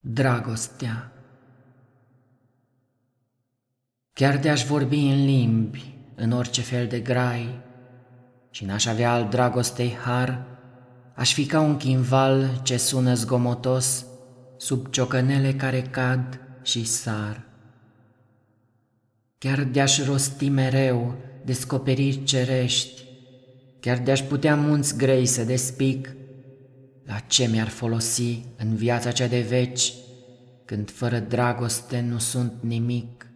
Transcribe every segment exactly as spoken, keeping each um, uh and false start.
Dragostea. Chiar de-aș vorbi în limbi, în orice fel de grai, și n-aș avea al dragostei har, aș fi ca un chimval ce sună zgomotos sub ciocănele care cad și sar. Chiar de-aș rosti mereu descoperiri cerești, chiar de-aș putea munți grei să despic, la ce mi-ar folosi în viața cea de veci, când fără dragoste nu sunt nimic?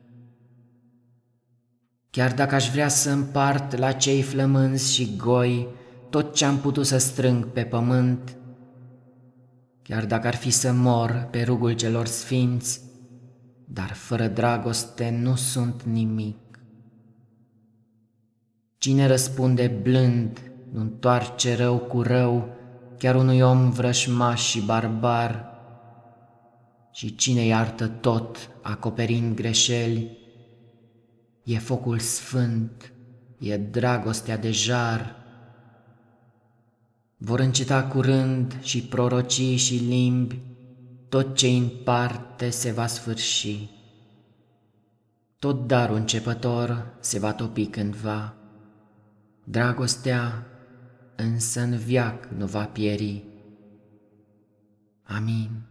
Chiar dacă aș vrea să împart la cei flămânzi și goi tot ce-am putut să strâng pe pământ, chiar dacă ar fi să mor pe rugul celor sfinți, dar fără dragoste nu sunt nimic. Cine răspunde blând, nu întoarce rău cu rău, chiar unui om vrășmaș și barbar, și cine iartă tot, acoperind greșeli, e focul sfânt, e dragostea de jar. Vor înceta curând și prorocii și limbi, tot ce în parte se va sfârși. Tot darul începător se va topi cândva, dragostea însă în veac nu va pieri. Amin.